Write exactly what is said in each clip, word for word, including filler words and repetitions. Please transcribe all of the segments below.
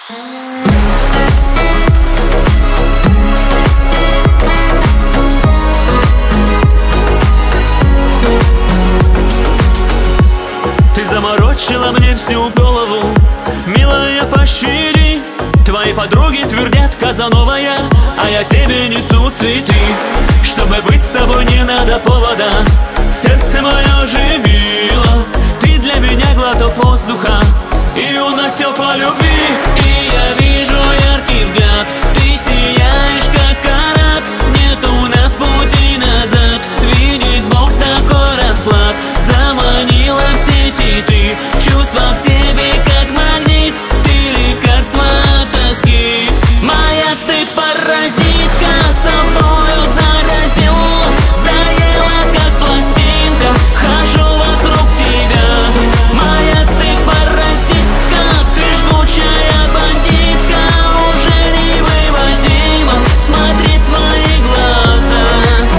Ты заморочила мне всю голову, милая, пощади. Твои подруги твердят казановая, а я тебе несу цветы. Чтобы быть с тобой, не надо повода, сердце мое живило. Ты для меня глоток воздуха, и у нас все по любви. И я вижу яркий взгляд, ты сияешь как карат. Нет у нас пути назад, видит Бог такой расклад. Заманила в сети ты, чувства к тебе как магнит. Ты лекарство от тоски, моя ты паразитка, собою заразила. Заела как пластинка, хожу вокруг тебя. Моя ты паразитка, ты жгучая бандитка. Уже невывозимо смотреть в твои глаза.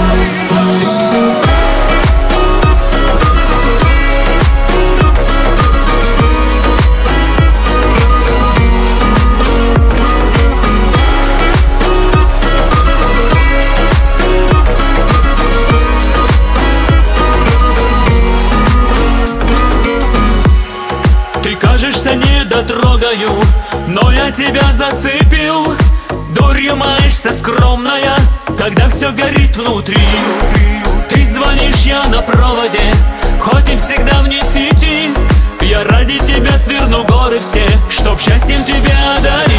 Ты кажешься недотрогаю, но я тебя зацепил. Дурью маешься скромная, когда все горит внутри. Ты звонишь, я на проводе, хоть и всегда вне сети. Я ради тебя сверну горы все, чтоб счастьем тебя одарить.